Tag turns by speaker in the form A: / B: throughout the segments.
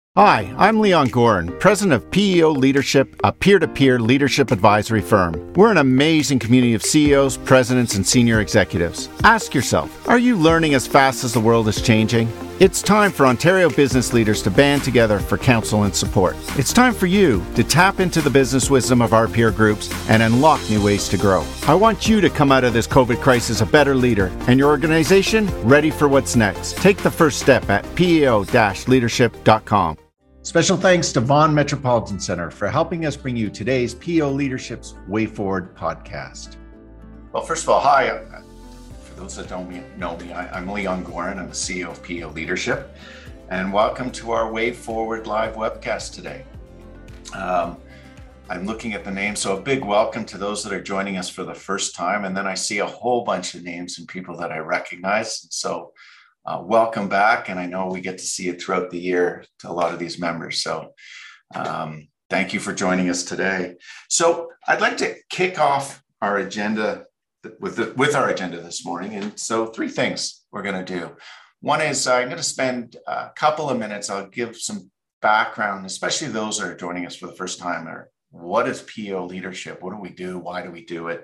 A: Hi, I'm Leon Gorin, president of PEO Leadership, a peer-to-peer leadership advisory firm. We're an amazing community of CEOs, presidents, and senior executives. Ask yourself, are you learning as fast as the world is changing? It's time for Ontario business leaders to band together for counsel and support. It's time for you to tap into the business wisdom of our peer groups and unlock new ways to grow. I want you to come out of this COVID crisis a better leader and your organization ready for what's next. Take the first step at peo-leadership.com. Special thanks to Vaughan Metropolitan Center for helping us bring you today's PEO Leadership's Way Forward podcast. Well, first of all, hi. For those that don't know me, I'm Leon Gorin. I'm the CEO of PEO Leadership. And welcome to our Way Forward live webcast today. I'm looking at the names, so a big welcome to those that are joining us for the first time. And then I see a whole bunch of names and people that I recognize. So welcome back, and I know we get to see it throughout the year to a lot of these members. So thank you for joining us today. So I'd like to kick off our agenda with our agenda this morning. And so three things we're going to do. One is I'm going to spend a couple of minutes. I'll give some background, especially those that are joining us for the first time. Or what is PEO Leadership? What do we do? Why do we do it?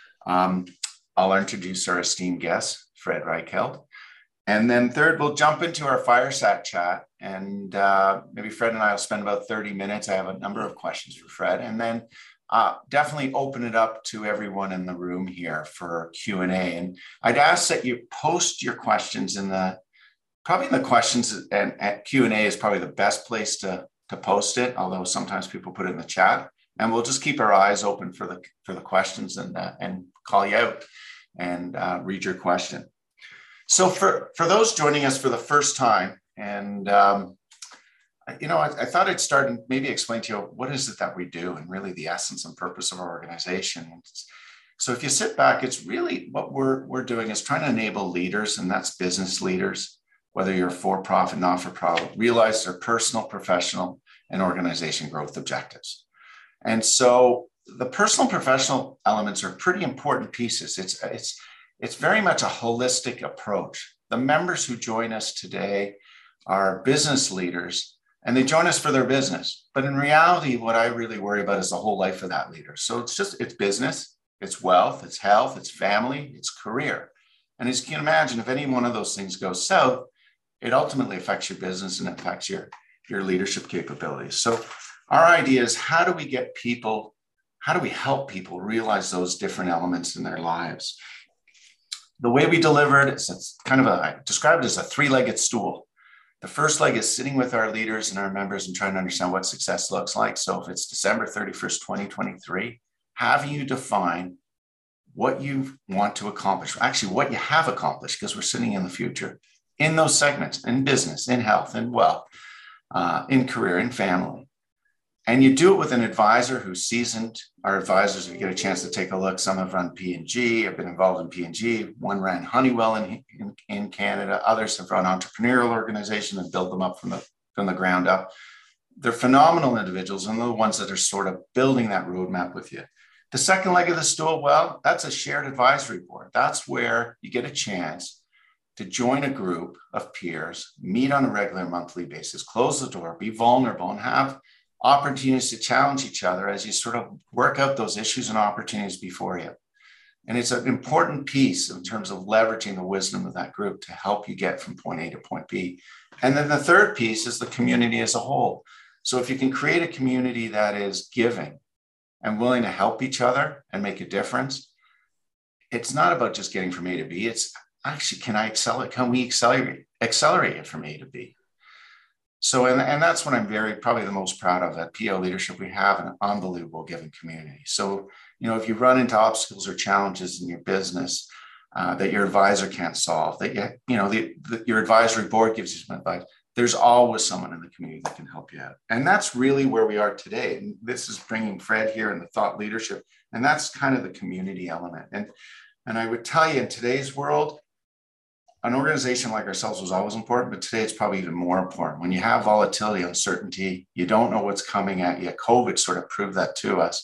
A: I'll introduce our esteemed guest, Fred Reichheld. And then third, we'll jump into our fireside chat, and maybe Fred and I will spend about 30 minutes. I have a number of questions for Fred, and then definitely open it up to everyone in the room here for Q&A. And I'd ask that you post your questions in the questions, and at Q&A is probably the best place to post it, although sometimes people put it in the chat. And we'll just keep our eyes open for the questions and call you out and read your question. So for those joining us for the first time, and I thought I'd start and maybe explain to you what is it that we do and really the essence and purpose of our organization. So if you sit back, it's really what we're doing is trying to enable leaders, and that's business leaders, whether you're for-profit, not-for-profit, realize their personal, professional, and organization growth objectives. And so the personal and professional elements are pretty important pieces. It's very much a holistic approach. The members who join us today are business leaders, and they join us for their business. But in reality, what I really worry about is the whole life of that leader. So it's business, it's wealth, it's health, it's family, it's career. And as you can imagine, if any one of those things goes south, it ultimately affects your business and affects your leadership capabilities. So our idea is how do we help people realize those different elements in their lives? The way we deliver it is I describe it as a three-legged stool. The first leg is sitting with our leaders and our members and trying to understand what success looks like. So if it's December 31st, 2023, having you define what you want to accomplish, actually what you have accomplished, because we're sitting in the future, in those segments, in business, in health, in wealth, in career, in family. And you do it with an advisor who's seasoned. Our advisors, if you get a chance to take a look, some have run P&G, have been involved in P&G. One ran Honeywell in Canada. Others have run entrepreneurial organizations and built them up from the ground up. They're phenomenal individuals, and they're the ones that are sort of building that roadmap with you. The second leg of the stool, well, that's a shared advisory board. That's where you get a chance to join a group of peers, meet on a regular monthly basis, close the door, be vulnerable, and have opportunities to challenge each other as you sort of work out those issues and opportunities before you. And it's an important piece in terms of leveraging the wisdom of that group to help you get from point A to point B. And then the third piece is the community as a whole. So if you can create a community that is giving and willing to help each other and make a difference, it's not about just getting from A to B. It's actually, can we accelerate it from A to B? So, and that's what I'm probably the most proud of at PEO Leadership. We have an unbelievable giving community. So, if you run into obstacles or challenges in your business that your advisor can't solve, that your advisory board gives you some advice, there's always someone in the community that can help you out. And that's really where we are today. And this is bringing Fred here in the thought leadership. And that's kind of the community element. And I would tell you, in today's world, an organization like ourselves was always important, but today it's probably even more important. When you have volatility, uncertainty, you don't know what's coming at you. COVID sort of proved that to us.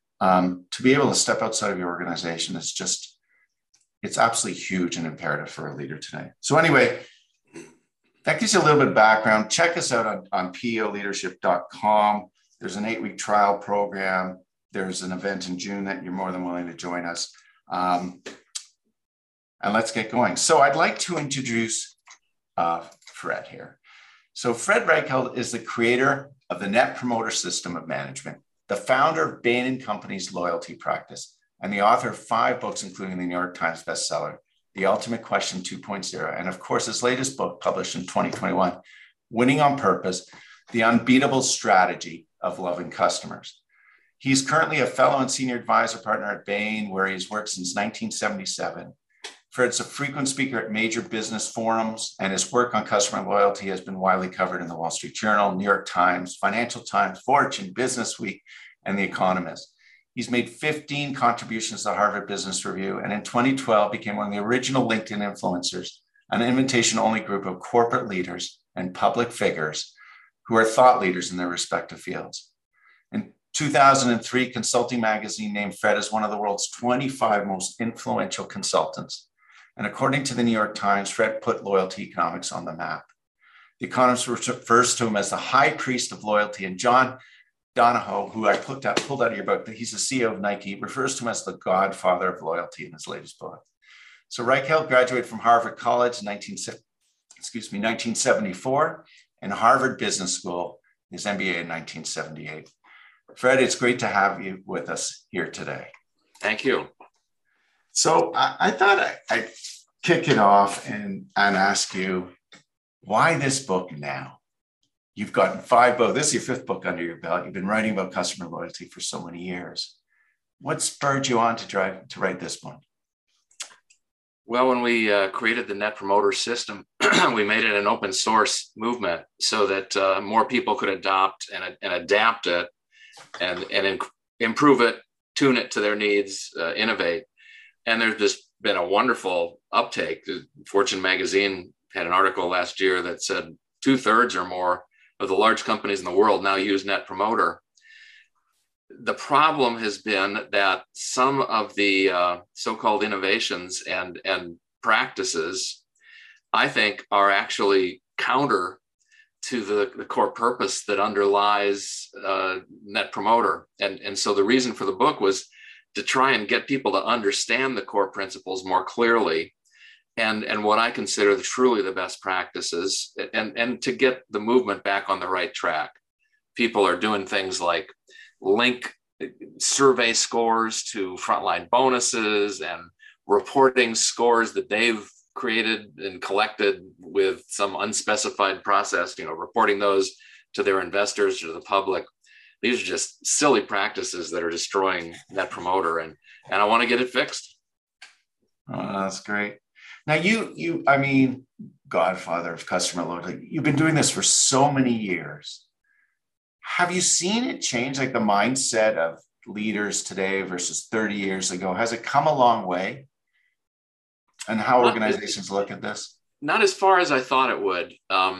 A: To be able to step outside of your organization it's absolutely huge and imperative for a leader today. So anyway, That gives you a little bit of background. Check us out on peoleadership.com. There's an 8-week trial program. There's an event in June that you're more than willing to join us. And let's get going. So I'd like to introduce Fred here. So Fred Reichheld is the creator of the Net Promoter System of Management, the founder of Bain & Company's loyalty practice, and the author of 5 books, including the New York Times bestseller, The Ultimate Question 2.0, and of course, his latest book published in 2021, Winning on Purpose, The Unbeatable Strategy of Loving Customers. He's currently a fellow and senior advisor partner at Bain, where he's worked since 1977. Fred's a frequent speaker at major business forums, and his work on customer loyalty has been widely covered in the Wall Street Journal, New York Times, Financial Times, Fortune, Business Week, and The Economist. He's made 15 contributions to the Harvard Business Review, and in 2012 became one of the original LinkedIn influencers, an invitation-only group of corporate leaders and public figures who are thought leaders in their respective fields. In 2003, Consulting Magazine named Fred as one of the world's 25 most influential consultants. And according to the New York Times, Fred put loyalty economics on the map. The Economist refers to him as the high priest of loyalty, and John Donahoe, who I pulled out of your book, he's the CEO of Nike, refers to him as the godfather of loyalty in his latest book. So Reichheld graduated from Harvard College in 1974, and Harvard Business School, his MBA in 1978. Fred, it's great to have you with us here today.
B: Thank you.
A: So I thought I'd kick it off and ask you, why this book now? You've gotten 5 books. This is your 5th book under your belt. You've been writing about customer loyalty for so many years. What spurred you on to write this one?
B: Well, when we created the Net Promoter System, we made it an open source movement so that more people could adopt and adapt it and improve it, tune it to their needs, innovate. And there's just been a wonderful uptake. Fortune magazine had an article last year that said 2/3 or more of the large companies in the world now use Net Promoter. The problem has been that some of the so-called innovations and practices, I think, are actually counter to the core purpose that underlies Net Promoter. And so the reason for the book was to try and get people to understand the core principles more clearly and what I consider truly the best practices, and to get the movement back on the right track. People are doing things like link survey scores to frontline bonuses and reporting scores that they've created and collected with some unspecified process, reporting those to their investors, to the public. These are just silly practices that are destroying Net Promoter, and I want to get it fixed.
A: Oh, that's great. Now I mean, godfather of customer loyalty, you've been doing this for so many years. Have you seen it change, like the mindset of leaders today versus 30 years ago? Has it come a long way? And how organizations look at this?
B: Not as far as I thought it would.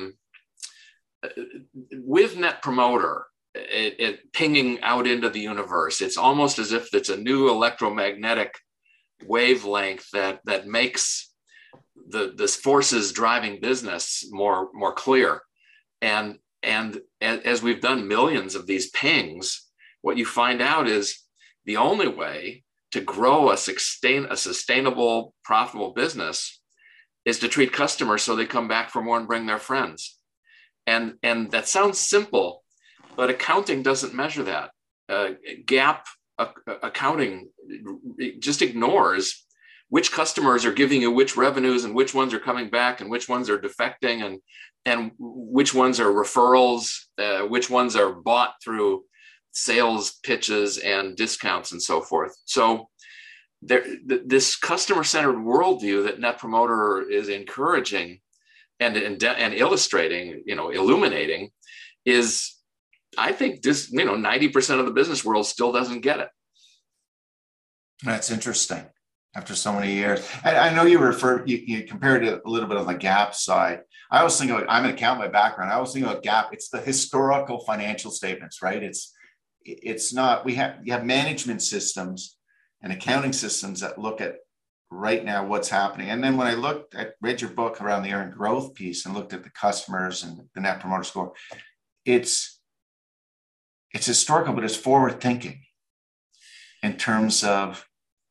B: With Net Promoter, it pinging out into the universe, it's almost as if it's a new electromagnetic wavelength that makes the forces driving business more clear. And as we've done millions of these pings, what you find out is the only way to grow a sustainable, profitable business is to treat customers so they come back for more and bring their friends. And that sounds simple, but accounting doesn't measure that. GAAP accounting just ignores which customers are giving you which revenues and which ones are coming back and which ones are defecting and which ones are referrals, which ones are bought through sales pitches and discounts and so forth. So this customer-centered worldview that Net Promoter is encouraging and illustrating, illuminating, is, I think, this 90% of the business world still doesn't get it.
A: That's interesting. After so many years, I know you compared it a little bit on the GAAP side. I always think of, I'm an accountant by background. I always think about GAAP. It's the historical financial statements, right? It's not. You have management systems and accounting systems that look at right now what's happening. And then when I read your book around the earned growth piece and looked at the customers and the net promoter score, it's historical, but it's forward thinking in terms of.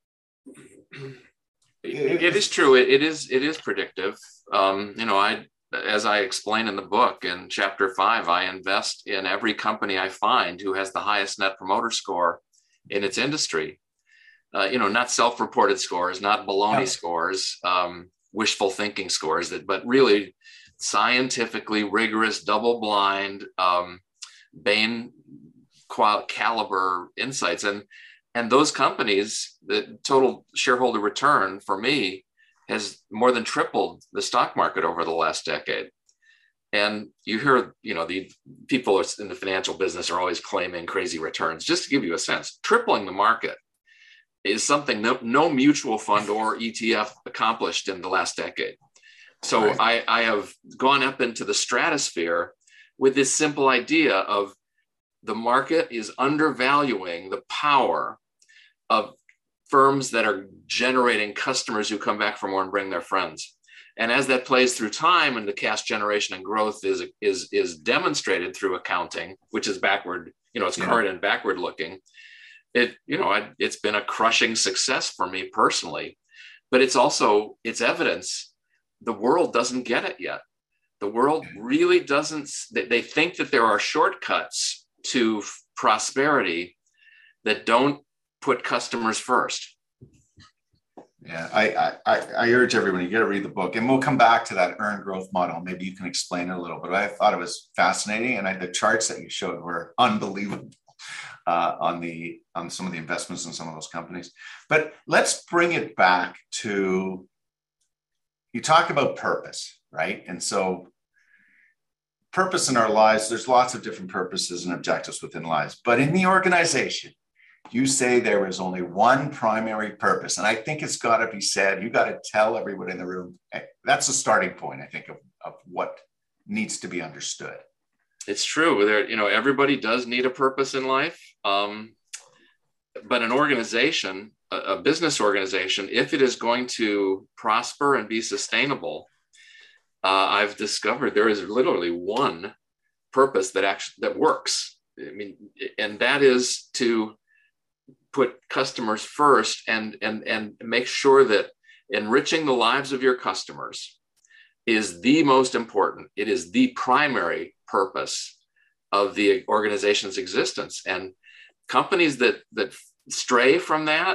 B: It is true. It is predictive. As I explain in the book in chapter 5, I invest in every company I find who has the highest net promoter score in its industry. Not self-reported scores, not baloney scores, wishful thinking scores, but really scientifically rigorous, double-blind, Bain caliber insights. And those companies, the total shareholder return for me has more than tripled the stock market over the last decade. And you hear, the people in the financial business are always claiming crazy returns. Just to give you a sense, tripling the market is something no mutual fund or ETF accomplished in the last decade. So right. I have gone up into the stratosphere with this simple idea of the market is undervaluing the power of firms that are generating customers who come back for more and bring their friends. And as that plays through time and the cash generation and growth is demonstrated through accounting, which is backward, it's current and backward looking. It's been a crushing success for me personally, but it's evidence the world doesn't get it yet. The world really doesn't. They think that there are shortcuts to prosperity that don't put customers first.
A: Yeah, I urge everyone, you got to read the book, and we'll come back to that earned growth model. Maybe you can explain it a little bit. I thought it was fascinating, and the charts that you showed were unbelievable on some of the investments in some of those companies. But let's bring it back to, you talk about purpose, right? And so purpose in our lives, there's lots of different purposes and objectives within lives, but in the organization, you say there is only one primary purpose. And I think it's got to be said, you got to tell everyone in the room, that's the starting point, I think, of what needs to be understood.
B: It's true. Everybody does need a purpose in life. But an organization, a business organization, if it is going to prosper and be sustainable, I've discovered there is literally one purpose that works. And that is to put customers first and make sure that enriching the lives of your customers is the most important. It is the primary purpose of the organization's existence. And companies that stray from that,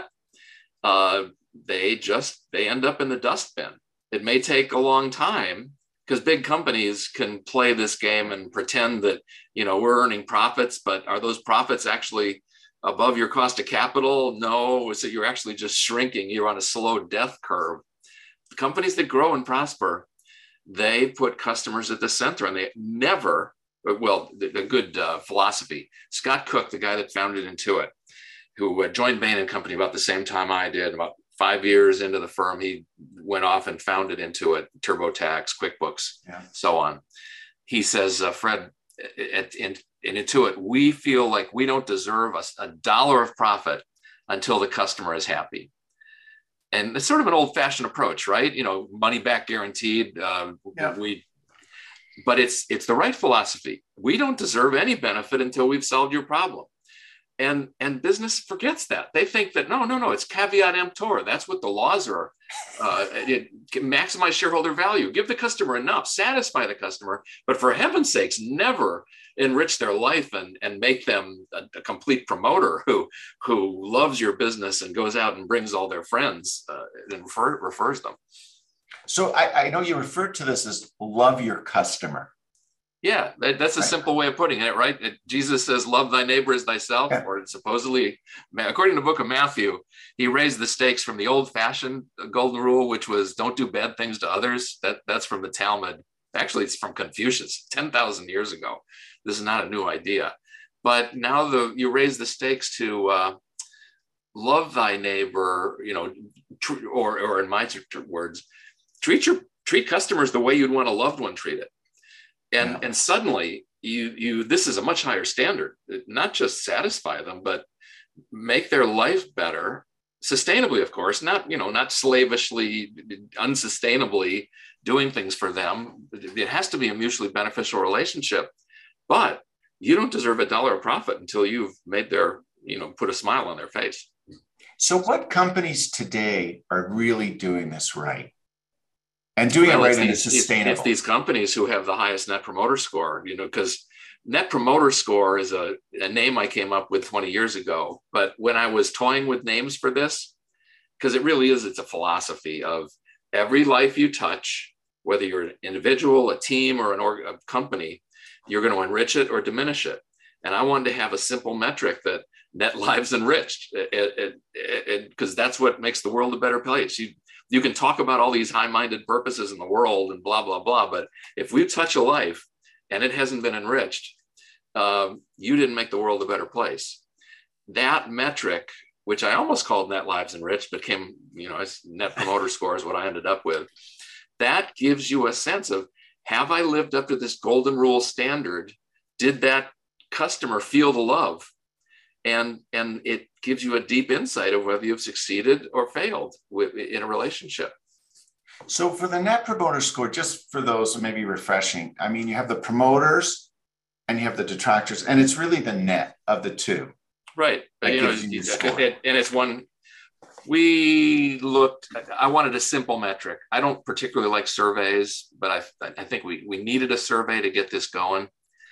B: they end up in the dustbin. It may take a long time because big companies can play this game and pretend that, we're earning profits, but are those profits actually above your cost of capital? No, so you're actually just shrinking. You're on a slow death curve. The companies that grow and prosper, they put customers at the center, and they never, the good philosophy. Scott Cook, the guy that founded Intuit, who joined Bain & Company about the same time I did, about 5 years into the firm, he went off and founded Intuit, TurboTax, QuickBooks, so on. He says, Fred, in Intuit, we feel like we don't deserve a dollar of profit until the customer is happy. And it's sort of an old-fashioned approach, right? Money back guaranteed. But it's the right philosophy. We don't deserve any benefit until we've solved your problem. And business forgets that. They think that no, it's caveat emptor. That's what the laws are. Maximize shareholder value. Give the customer enough. Satisfy the customer. But for heaven's sakes, never enrich their life and make them a complete promoter who loves your business and goes out and brings all their friends and refers them. So
A: I know you referred to this as love your customer.
B: Yeah, that's a simple way of putting it, right? Jesus says, love thy neighbor as thyself, or supposedly, according to the book of Matthew, he raised the stakes from the old-fashioned golden rule, which was don't do bad things to others. That's from the Talmud. Actually, it's from Confucius, 10,000 years ago. This is not a new idea. But now you raise the stakes to love thy neighbor, or in my words, treat customers the way you'd want a loved one treated. And suddenly this is a much higher standard, not just satisfy them, but make their life better sustainably, of course, not slavishly, unsustainably doing things for them. It has to be a mutually beneficial relationship, but you don't deserve $1 of profit until you've made put a smile on their face.
C: So what companies today are really doing this right and doing it right and it's sustainable?
B: It's these companies who have the highest net promoter score, because net promoter score is a name I came up with 20 years ago. But when I was toying with names for this, because it's a philosophy of every life you touch, whether you're an individual, a team, or a company, you're going to enrich it or diminish it. And I wanted to have a simple metric that net lives enriched, because that's what makes the world a better place. You can talk about all these high-minded purposes in the world and blah, blah, blah. But if we touch a life and it hasn't been enriched, you didn't make the world a better place. That metric, which I almost called net lives enriched, but came, as net promoter score is what I ended up with. That gives you a sense of, have I lived up to this golden rule standard? Did that customer feel the love? And it gives you a deep insight of whether you've succeeded or failed in a relationship.
C: So for the net promoter score, just for those who may be refreshing, I mean, you have the promoters and you have the detractors, and it's really the net of the two.
B: Right.
C: And
B: it's one, I wanted a simple metric. I don't particularly like surveys, but I think we needed a survey to get this going.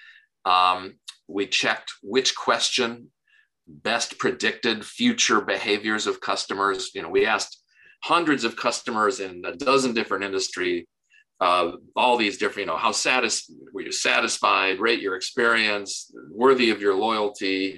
B: We checked which question best predicted future behaviors of customers. We asked hundreds of customers in a dozen different industries, all these different, how were you satisfied, rate your experience, worthy of your loyalty,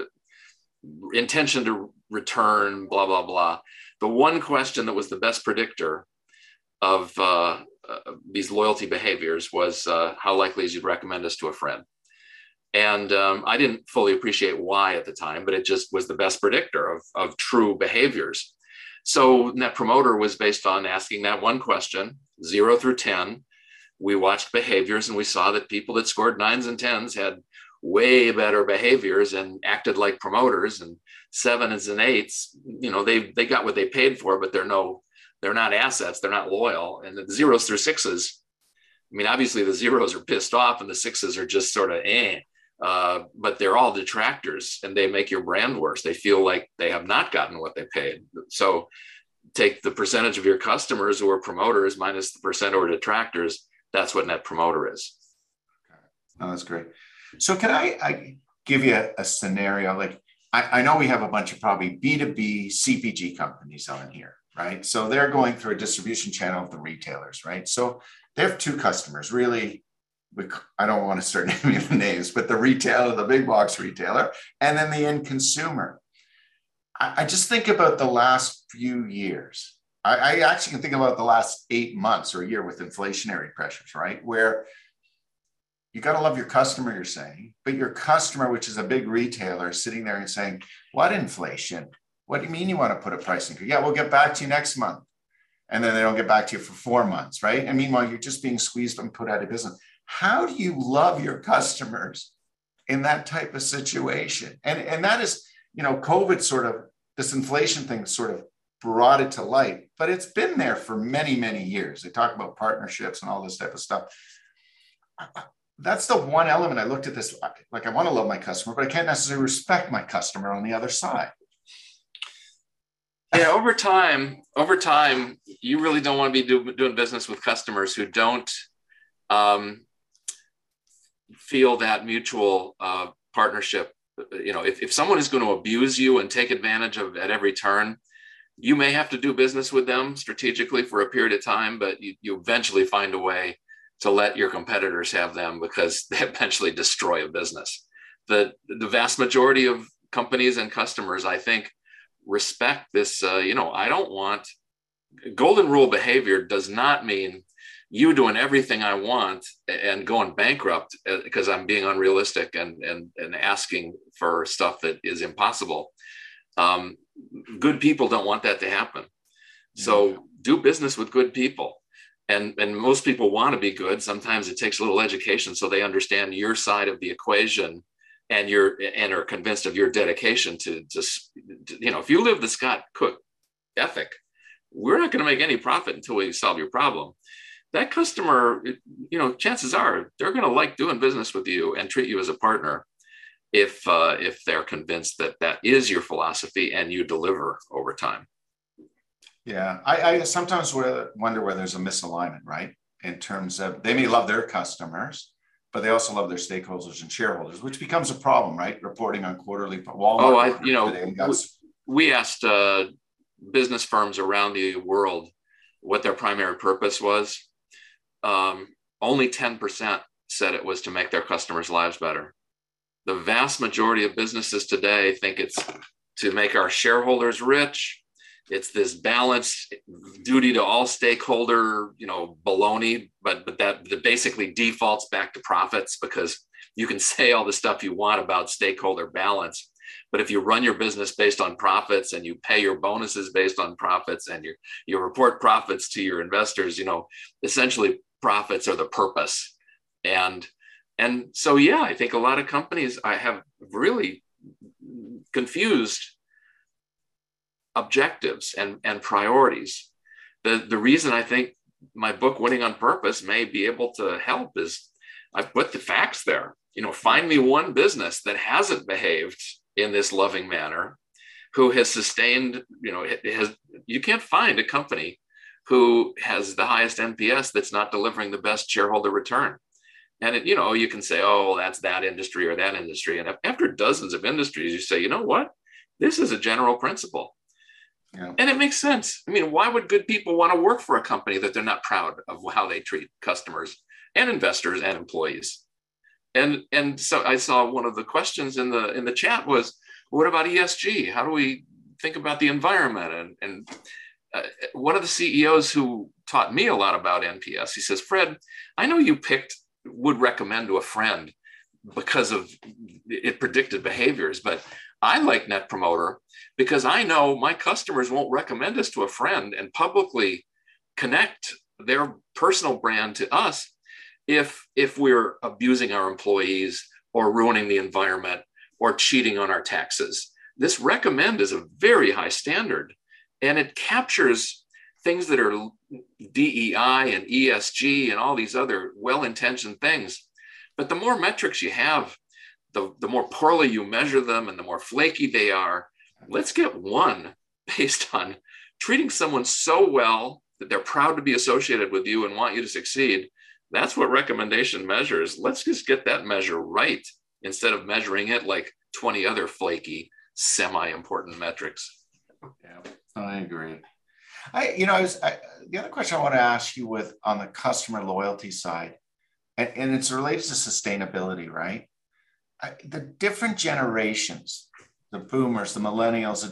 B: intention to return, blah, blah, blah. The one question that was the best predictor of these loyalty behaviors was how likely is you'd recommend us to a friend. And I didn't fully appreciate why at the time, but it just was the best predictor of true behaviors. So Net Promoter was based on asking that one question, 0 through 10. We watched behaviors and we saw that people that scored 9s and 10s had way better behaviors and acted like promoters, and 7s and 8s, they got what they paid for, but they're not assets. They're not loyal. And the 0s through 6s, obviously the 0s are pissed off and the 6s are just sort of but they're all detractors and they make your brand worse. They feel like they have not gotten what they paid. So take the percentage of your customers who are promoters minus the percent who are detractors. That's what Net Promoter is.
C: Oh, that's great. So can I give you a scenario? Like I know we have a bunch of probably B2B CPG companies on here, right? So they're going through a distribution channel of the retailers, right? So they have two customers, really. I don't want to start naming the names, but the retailer, the big box retailer, and then the end consumer. I just think about the last few years. I actually can think about the last 8 months or a year with inflationary pressures, right? Where you got to love your customer, you're saying, but your customer, which is a big retailer, is sitting there and saying, what inflation? What do you mean you want to put a price increase? Yeah, we'll get back to you next month. And then they don't get back to you for 4 months, right? And meanwhile, you're just being squeezed and put out of business. How do you love your customers in that type of situation? And that is, COVID sort of, this inflation thing sort of brought it to light, but it's been there for many, many years. They talk about partnerships and all this type of stuff. That's the one element I looked at this, like I want to love my customer, but I can't necessarily respect my customer on the other side.
B: Yeah, over time, you really don't want to be doing business with customers who don't feel that mutual partnership. If someone is going to abuse you and take advantage of at every turn, you may have to do business with them strategically for a period of time, but you eventually find a way to let your competitors have them because they eventually destroy a business. The vast majority of companies and customers, I think, respect this. I don't want golden rule behavior does not mean you doing everything I want and going bankrupt because I'm being unrealistic and asking for stuff that is impossible. Good people don't want that to happen. So do business with good people. And most people want to be good. Sometimes it takes a little education so they understand your side of the equation and are convinced of your dedication to just, if you live the Scott Cook ethic, we're not going to make any profit until we solve your problem. That customer, chances are they're going to like doing business with you and treat you as a partner if they're convinced that that is your philosophy and you deliver over time.
C: Yeah, I sometimes wonder where there's a misalignment, right? In terms of they may love their customers, but they also love their stakeholders and shareholders, which becomes a problem, right? Reporting on quarterly Walmart.
B: We asked business firms around the world what their primary purpose was. Only 10% said it was to make their customers' lives better. The vast majority of businesses today think it's to make our shareholders rich. It's this balanced duty to all stakeholder, baloney, but that basically defaults back to profits, because you can say all the stuff you want about stakeholder balance. But if you run your business based on profits and you pay your bonuses based on profits and you report profits to your investors, essentially profits are the purpose. And so, yeah, I think a lot of companies have really confused objectives and priorities. The reason I think my book Winning on Purpose may be able to help is I've put the facts there. Find me one business that hasn't behaved in this loving manner, who has sustained, you can't find a company who has the highest NPS that's not delivering the best shareholder return. And you can say, oh, that's that industry or that industry. And after dozens of industries, you say, you know what? This is a general principle. Yeah. And it makes sense. I mean, why would good people want to work for a company that they're not proud of how they treat customers and investors and employees? And so I saw one of the questions in the chat was, what about ESG? How do we think about the environment? And one of the CEOs who taught me a lot about NPS, he says, Fred, I know you would recommend to a friend because of it predicted behaviors, but I like Net Promoter because I know my customers won't recommend us to a friend and publicly connect their personal brand to us if we're abusing our employees or ruining the environment or cheating on our taxes. This recommend is a very high standard, and it captures things that are DEI and ESG and all these other well-intentioned things. But the more metrics you have, the more poorly you measure them and the more flaky they are. Let's get one based on treating someone so well that they're proud to be associated with you and want you to succeed. That's what recommendation measures. Let's just get that measure right instead of measuring it like 20 other flaky, semi-important metrics.
C: Yeah, I agree. The other question I want to ask you on the customer loyalty side, and it's related to sustainability, right? The different generations, the boomers, the millennials,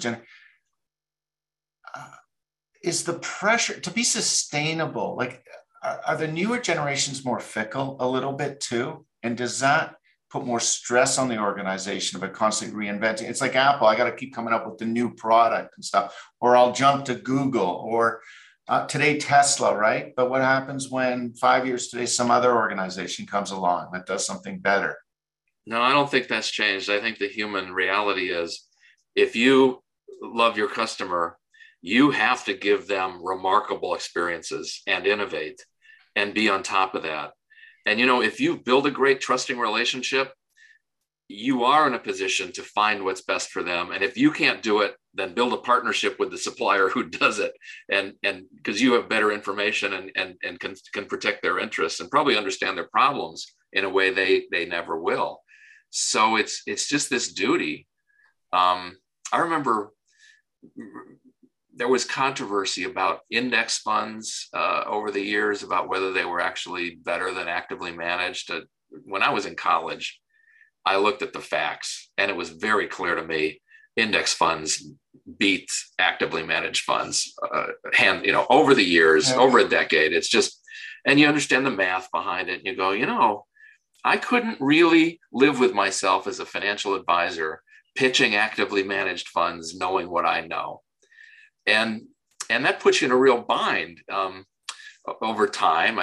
C: is the pressure to be sustainable, like, are the newer generations more fickle a little bit too? And does that put more stress on the organization about constantly reinventing? It's like Apple, I got to keep coming up with the new product and stuff, or I'll jump to Google, or today Tesla, right? But what happens when 5 years today, some other organization comes along that does something better?
B: No, I don't think that's changed. I think the human reality is if you love your customer, you have to give them remarkable experiences and innovate and be on top of that. And, if you build a great trusting relationship, you are in a position to find what's best for them. And if you can't do it, then build a partnership with the supplier who does it. And because you have better information and can protect their interests and probably understand their problems in a way they never will. So it's just this duty. I remember there was controversy about index funds over the years about whether they were actually better than actively managed. When I was in college, I looked at the facts, and it was very clear to me index funds beat actively managed funds over the years, over a decade. It's just, and you understand the math behind it, and you go, I couldn't really live with myself as a financial advisor pitching actively managed funds, knowing what I know. And that puts you in a real bind. Over time, I think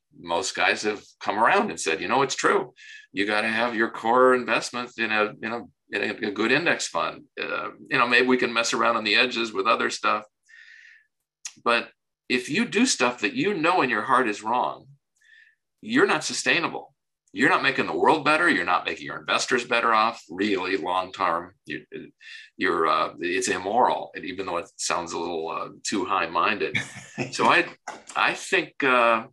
B: most guys have come around and said, it's true. You got to have your core investment in a good index fund. Maybe we can mess around on the edges with other stuff. But if you do stuff that in your heart is wrong, you're not sustainable. You're not making the world better. You're not making your investors better off, really, long term. It's immoral, even though it sounds a little too high-minded. So I think I'll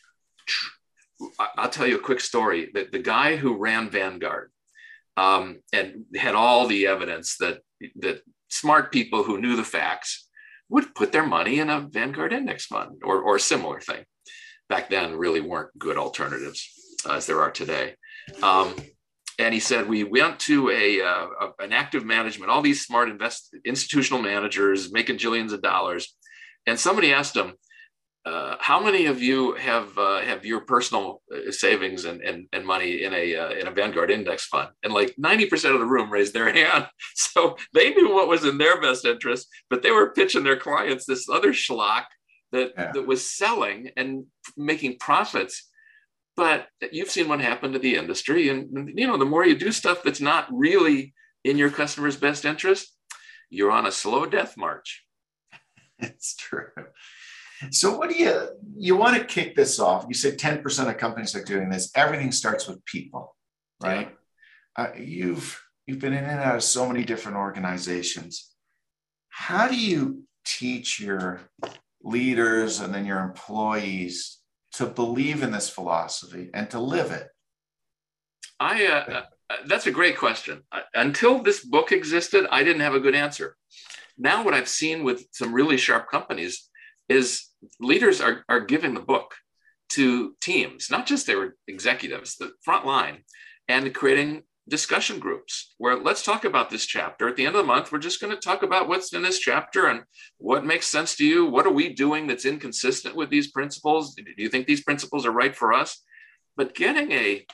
B: tell you a quick story. That the guy who ran Vanguard and had all the evidence that smart people who knew the facts would put their money in a Vanguard index fund or a similar thing. Back then, really weren't good alternatives as there are today. And he said, we went to an active management, all these smart institutional managers making jillions of dollars. And somebody asked him, how many of you have your personal savings and money in a Vanguard index fund? And like 90% of the room raised their hand. So they knew what was in their best interest, but they were pitching their clients this other schlock that was selling and making profits. But you've seen what happened to the industry. And, the more you do stuff that's not really in your customer's best interest, you're on a slow death march.
C: It's true. So what do you want to kick this off? You said 10% of companies are doing this. Everything starts with people, right? Yeah. You've been in and out of so many different organizations. How do you teach your leaders and then your employees to believe in this philosophy and to live it?
B: That's a great question. Until this book existed, I didn't have a good answer. Now what I've seen with some really sharp companies is leaders are giving the book to teams, not just their executives, the front line, and creating discussion groups where let's talk about this chapter. At the end of the month, we're just going to talk about what's in this chapter and what makes sense to you. What are we doing that's inconsistent with these principles? Do you think these principles are right for us? But getting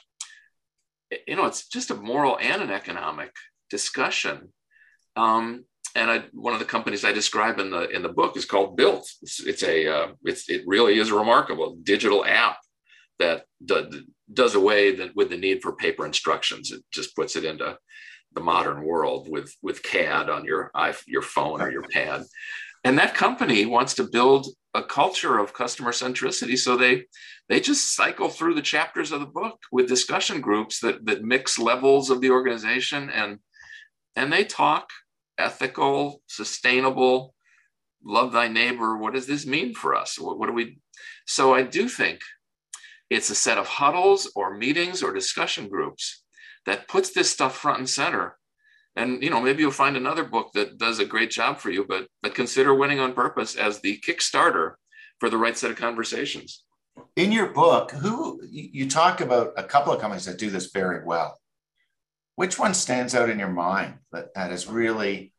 B: it's just a moral and an economic discussion. And one of the companies I describe in the book is called Built. It really is a remarkable digital app that does away with the need for paper instructions. It just puts it into the modern world with CAD on your phone or your pad. And that company wants to build a culture of customer centricity. So they just cycle through the chapters of the book with discussion groups that mix levels of the organization and they talk ethical, sustainable, love thy neighbor. What does this mean for us? What do we? So I do think it's a set of huddles or meetings or discussion groups that puts this stuff front and center. And, maybe you'll find another book that does a great job for you, but consider Winning on Purpose as the Kickstarter for the right set of conversations.
C: In your book, you talk about a couple of companies that do this very well. Which one stands out in your mind that is really?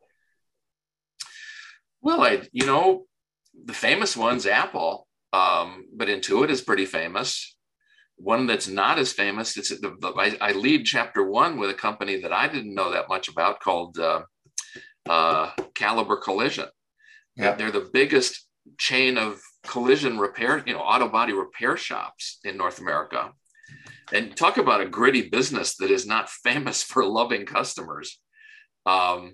B: Well, the famous one's Apple, but Intuit is pretty famous. One that's not as famous, I lead chapter 1 with a company that I didn't know that much about called Caliber Collision. Yeah. They're the biggest chain of collision repair, auto body repair shops in North America. And talk about a gritty business that is not famous for loving customers. A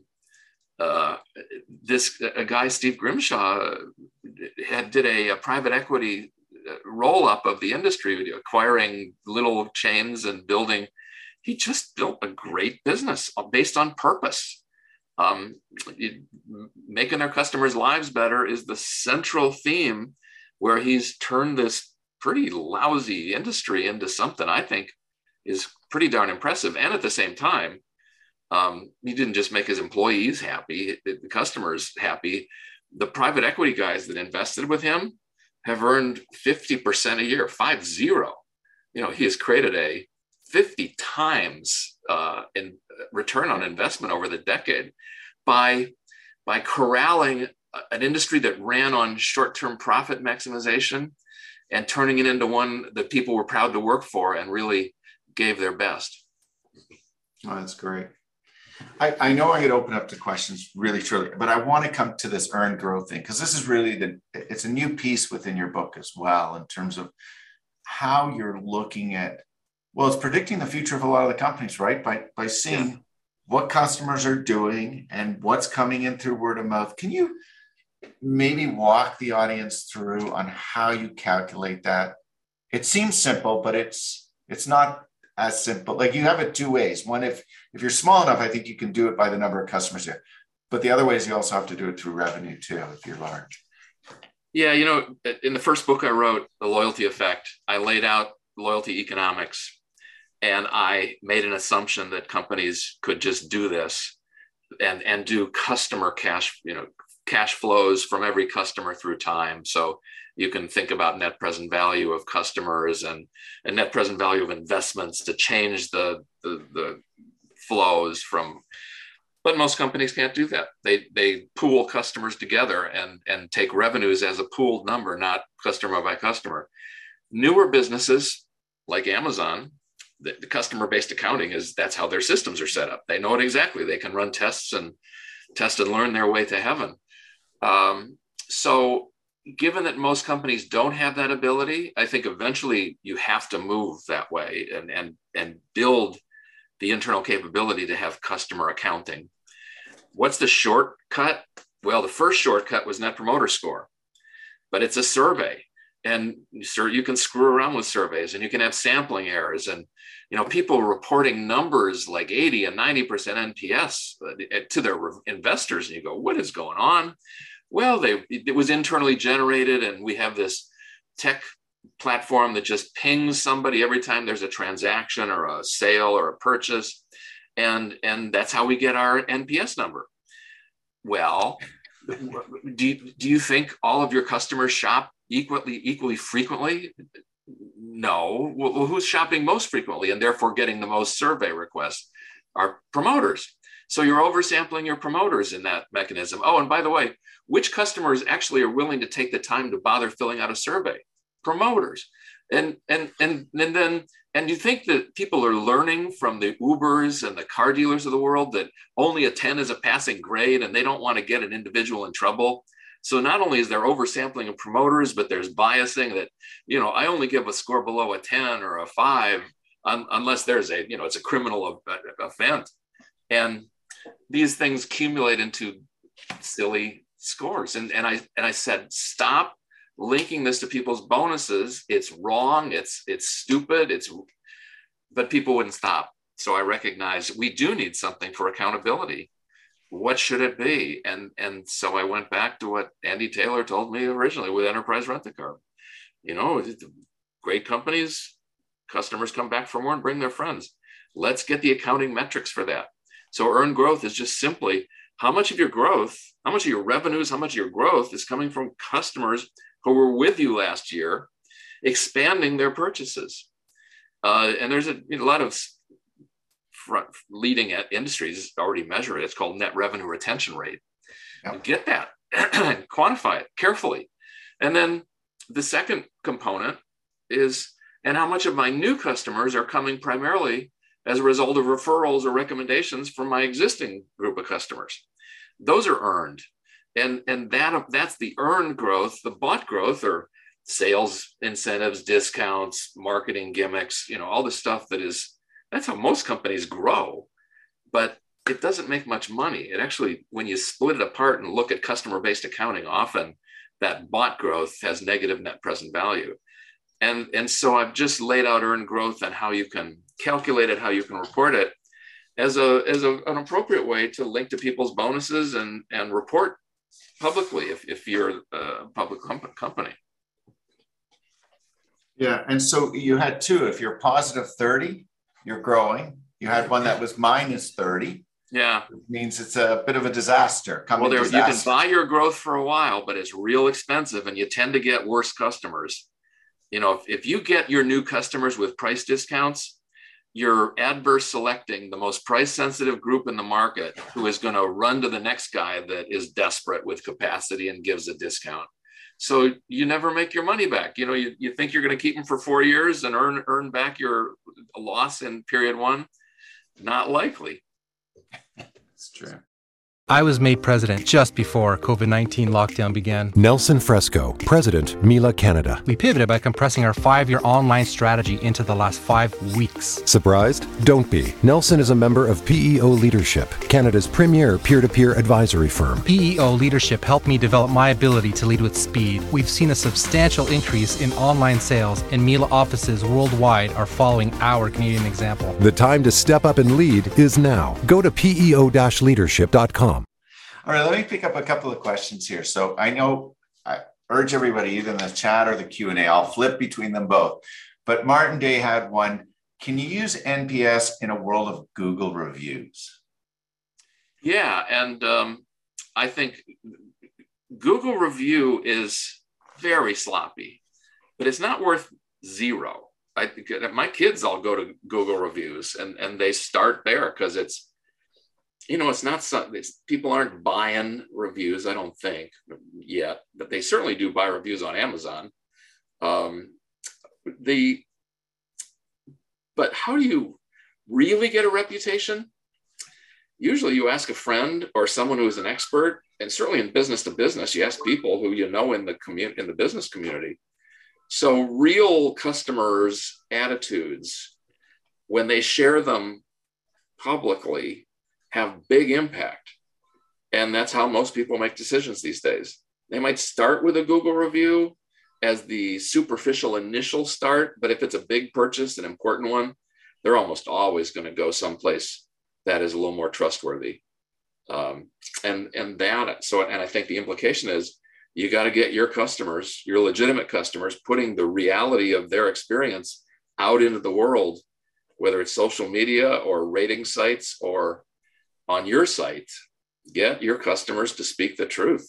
B: guy, Steve Grimshaw, did a private equity roll-up of the industry, acquiring little chains and building. He just built a great business based on purpose. Making their customers' lives better is the central theme, where he's turned this pretty lousy industry into something I think is pretty darn impressive. And at the same time, he didn't just make his employees happy, the customers happy. The private equity guys that invested with him have earned 50% a year, 50. He has created a 50 times in return on investment over the decade by corralling an industry that ran on short-term profit maximization and turning it into one that people were proud to work for and really gave their best.
C: Oh, that's great. I know I'm going to open up to questions really shortly, but I want to come to this earned growth thing, because this is really it's a new piece within your book as well, in terms of how you're looking at, well, it's predicting the future of a lot of the companies, right? By seeing what customers are doing and what's coming in through word of mouth. Can you maybe walk the audience through on how you calculate that? It seems simple, but it's not as simple. Like, you have it two ways. One, if you're small enough, I think you can do it by the number of customers there. But the other way is you also have to do it through revenue too, if you're large.
B: Yeah, in the first book I wrote, The Loyalty Effect, I laid out loyalty economics, and I made an assumption that companies could just do this and do customer cash flows from every customer through time. So you can think about net present value of customers and net present value of investments to change the flows from. But most companies can't do that. They pool customers together and take revenues as a pooled number, not customer by customer. Newer businesses like Amazon, the customer-based accounting that's how their systems are set up. They know it exactly. They can run tests and test and learn their way to heaven. So given that most companies don't have that ability, I think eventually you have to move that way and build the internal capability to have customer accounting. What's the shortcut? Well, the first shortcut was Net Promoter Score, but it's a survey. And you can screw around with surveys, and you can have sampling errors, and people reporting numbers like 80 and 90% NPS to their investors, and you go, what is going on? Well, it was internally generated, and we have this tech platform that just pings somebody every time there's a transaction or a sale or a purchase, and that's how we get our NPS number. Well, do you think all of your customers shop equally frequently? No. Well, who's shopping most frequently and therefore getting the most survey requests? Are promoters. So you're oversampling your promoters in that mechanism. Oh, and by the way, which customers actually are willing to take the time to bother filling out a survey? Promoters. And you think that people are learning from the Ubers and the car dealers of the world that only a 10 is a passing grade and they don't want to get an individual in trouble? So not only is there oversampling of promoters, but there's biasing that, I only give a score below a 10 or a 5 unless there's it's a criminal offense. And these things accumulate into silly scores. And I said, stop linking this to people's bonuses. It's wrong. It's stupid. But people wouldn't stop. So I recognized we do need something for accountability. What should it be? And so I went back to what Andy Taylor told me originally with Enterprise Rent-A-Car. Great companies, customers come back for more and bring their friends. Let's get the accounting metrics for that. So earned growth is just simply how much of your growth, how much of your revenues, how much of your growth is coming from customers who were with you last year, expanding their purchases. And there's a lot of leading industries already measure it. It's called net revenue retention rate. Yep. You get that and quantify it carefully. And then the second component is, and how much of my new customers are coming primarily as a result of referrals or recommendations from my existing group of customers. Those are earned. And that's the earned growth. The bought growth are sales incentives, discounts, marketing gimmicks, all the stuff that's how most companies grow, but it doesn't make much money. It actually, when you split it apart and look at customer-based accounting, often that bought growth has negative net present value. And so I've just laid out earned growth and how you can calculate it, how you can report it as an appropriate way to link to people's bonuses and report publicly if you're a public company.
C: Yeah, and so you had two. If you're positive 30, you're growing. You had one that was minus 30.
B: Yeah.
C: It means it's a bit of a disaster.
B: You can buy your growth for a while, but it's real expensive and you tend to get worse customers. If you get your new customers with price discounts, you're adverse selecting the most price sensitive group in the market who is going to run to the next guy that is desperate with capacity and gives a discount. So you never make your money back. You think you're going to keep them for 4 years and earn back your loss in period one? Not likely.
C: It's true.
D: I was made president just before COVID-19 lockdown began.
E: Nelson Fresco, President, Mila Canada.
D: We pivoted by compressing our 5-year online strategy into the last 5 weeks.
E: Surprised? Don't be. Nelson is a member of PEO Leadership, Canada's premier peer-to-peer advisory firm.
D: PEO Leadership helped me develop my ability to lead with speed. We've seen a substantial increase in online sales, and Mila offices worldwide are following our Canadian example.
E: The time to step up and lead is now. Go to peo-leadership.com.
C: All right, let me pick up a couple of questions here. So I know I urge everybody, either in the chat or the Q&A, I'll flip between them both. But Martin Day had one. Can you use NPS in a world of Google reviews?
B: Yeah, and I think Google review is very sloppy, but it's not worth zero. I think my kids all go to Google reviews and they start there because it's not something, people aren't buying reviews, I don't think yet, but they certainly do buy reviews on Amazon. But how do you really get a reputation? Usually you ask a friend or someone who is an expert, and certainly in business to business, you ask people who you know in the business community. So real customers' attitudes, when they share them publicly, have big impact. And that's how most people make decisions these days. They might start with a Google review as the superficial initial start, but if it's a big purchase, an important one, they're almost always going to go someplace that is a little more trustworthy. And I think the implication is you got to get your customers, your legitimate customers, putting the reality of their experience out into the world, whether it's social media or rating sites or on your site. Get your customers to speak the truth.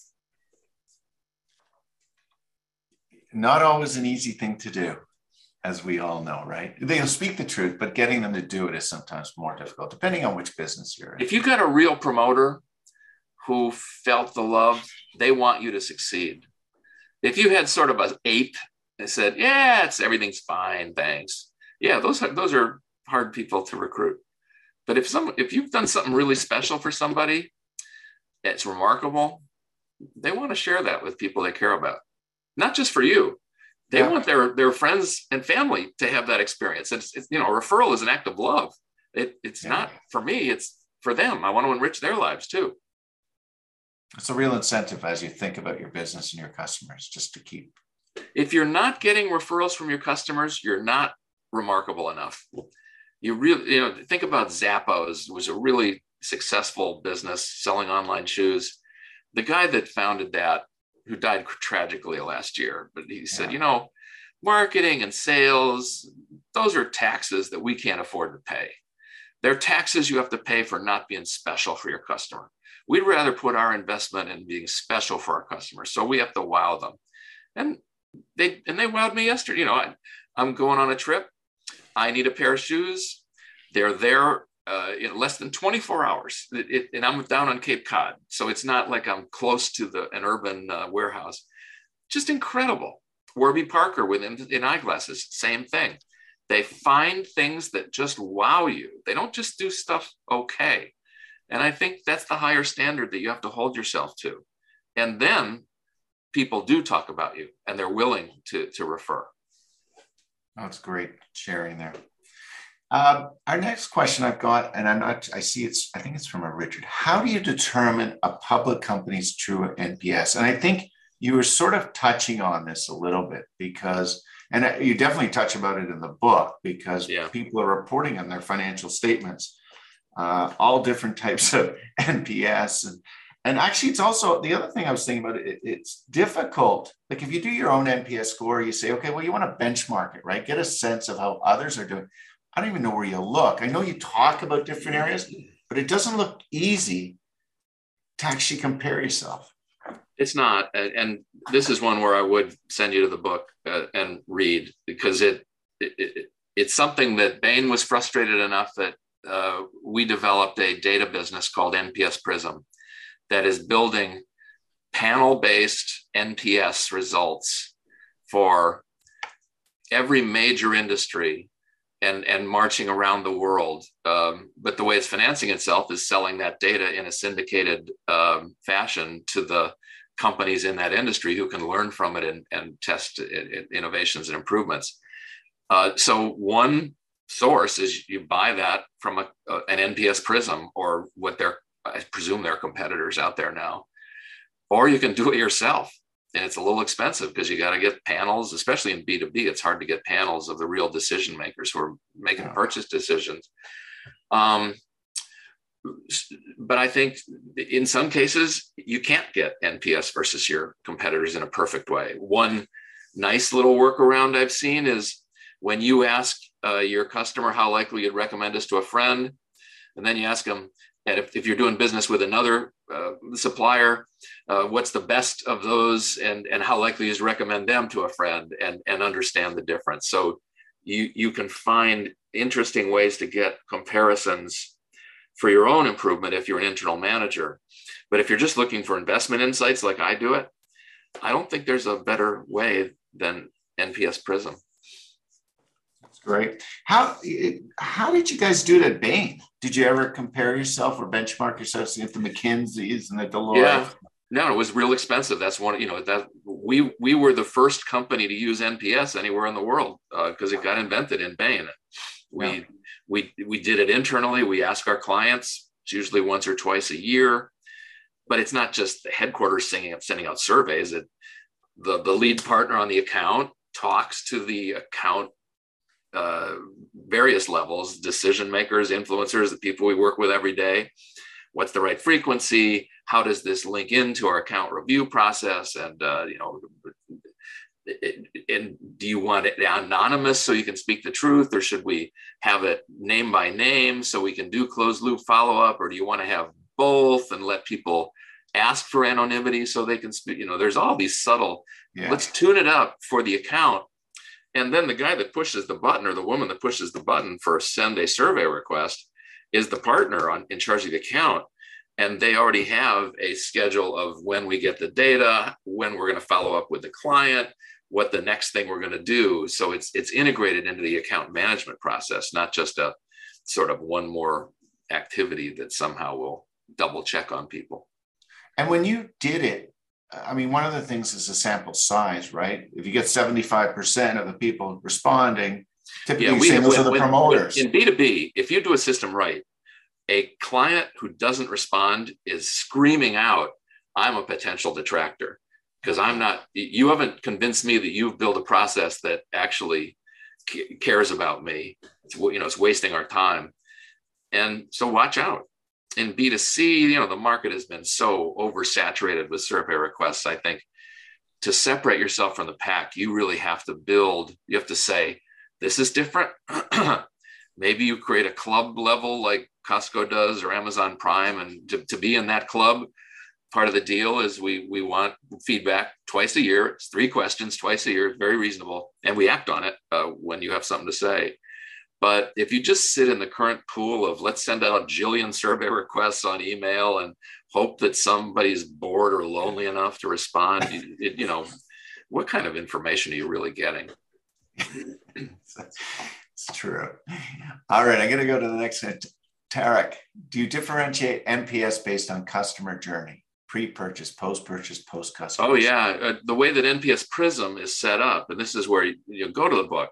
C: Not always an easy thing to do, as we all know, right? They'll speak the truth, but getting them to do it is sometimes more difficult, depending on which business you're in.
B: If you got a real promoter who felt the love, they want you to succeed. If you had sort of an ape that said, yeah, everything's fine, thanks. Yeah, those are hard people to recruit. But if you've done something really special for somebody, it's remarkable, they want to share that with people they care about. Not just for you. They want their friends and family to have that experience. It's referral is an act of love. It's not for me, it's for them. I want to enrich their lives too.
C: It's a real incentive as you think about your business and your customers, just to keep.
B: If you're not getting referrals from your customers, you're not remarkable enough. You really, think about Zappos. It was a really successful business selling online shoes. The guy that founded that, who died tragically last year, but he said, marketing and sales, those are taxes that we can't afford to pay. They're taxes you have to pay for not being special for your customer. We'd rather put our investment in being special for our customers. So we have to wow them. And they wowed me yesterday. I'm going on a trip. I need a pair of shoes. They're there in less than 24 hours. And I'm down on Cape Cod. So it's not like I'm close to an urban warehouse. Just incredible. Warby Parker in eyeglasses, same thing. They find things that just wow you. They don't just do stuff okay. And I think that's the higher standard that you have to hold yourself to. And then people do talk about you and they're willing to refer.
C: That's great sharing there. Our next question I've got, and I think it's from a Richard. How do you determine a public company's true NPS? And I think you were sort of touching on this a little bit and you definitely touch about it in the book, because people are reporting on their financial statements, all different types of NPS. And actually, it's also, the other thing I was thinking about, it's difficult. Like if you do your own NPS score, you say, okay, well, you want to benchmark it, right? Get a sense of how others are doing. I don't even know where you look. I know you talk about different areas, but it doesn't look easy to actually compare yourself.
B: It's not. And this is one where I would send you to the book and read, because it's something that Bain was frustrated enough that we developed a data business called NPS Prism that is building panel-based NPS results for every major industry and marching around the world. But the way it's financing itself is selling that data in a syndicated fashion to the companies in that industry who can learn from it and test innovations and improvements. So one source is you buy that from an NPS Prism, or what I presume they're competitors out there now, or you can do it yourself. And it's a little expensive because you got to get panels, especially in B2B. It's hard to get panels of the real decision makers who are making purchase decisions. But I think in some cases, you can't get NPS versus your competitors in a perfect way. One nice little workaround I've seen is when you ask your customer how likely you'd recommend us to a friend, and then you ask them, and if you're doing business with another supplier, what's the best of those, and how likely is to recommend them to a friend, and understand the difference. So you can find interesting ways to get comparisons for your own improvement if you're an internal manager. But if you're just looking for investment insights like I do it, I don't think there's a better way than NPS Prism.
C: That's great. How did you guys do it at Bain? Did you ever compare yourself or benchmark yourself against the McKinseys and the Deloitte?
B: Yeah, no, it was real expensive. That's one, that we were the first company to use NPS anywhere in the world because it got invented in Bain. We did it internally. We ask our clients, it's usually once or twice a year, but it's not just the headquarters sending out surveys. The lead partner on the account talks to the account various levels, decision makers, influencers, the people we work with every day. What's the right frequency? How does this link into our account review process? And and do you want it anonymous so you can speak the truth, or should we have it name by name so we can do closed loop follow-up, or do you want to have both and let people ask for anonymity so they can speak? There's all these subtle, let's tune it up for the account. And then the guy that pushes the button, or the woman that pushes the button for send a survey request, is the partner in charge of the account. And they already have a schedule of when we get the data, when we're going to follow up with the client, what the next thing we're going to do. So it's integrated into the account management process, not just a sort of one more activity that somehow will double check on people.
C: And when you did it, I mean, one of the things is the sample size, right? If you get 75% of the people responding, typically those are the promoters.
B: In B2B, if you do a system right, a client who doesn't respond is screaming out, I'm a potential detractor, because you haven't convinced me that you've built a process that actually cares about me. It's wasting our time. And so watch out. In B2C, the market has been so oversaturated with survey requests. I think to separate yourself from the pack, you really have to say, this is different. Maybe you create a club level like Costco does or Amazon Prime. And to be in that club, part of the deal is we want feedback twice a year. It's 3 questions twice a year. It's very reasonable. And we act on it when you have something to say. But if you just sit in the current pool of let's send out a jillion survey requests on email and hope that somebody's bored or lonely enough to respond, what kind of information are you really getting?
C: It's true. All right, I'm going to go to the next one. Tarek, do you differentiate NPS based on customer journey? Pre-purchase, post-purchase, post-customer?
B: Oh, yeah. The way that NPS Prism is set up, and this is where you go to the book,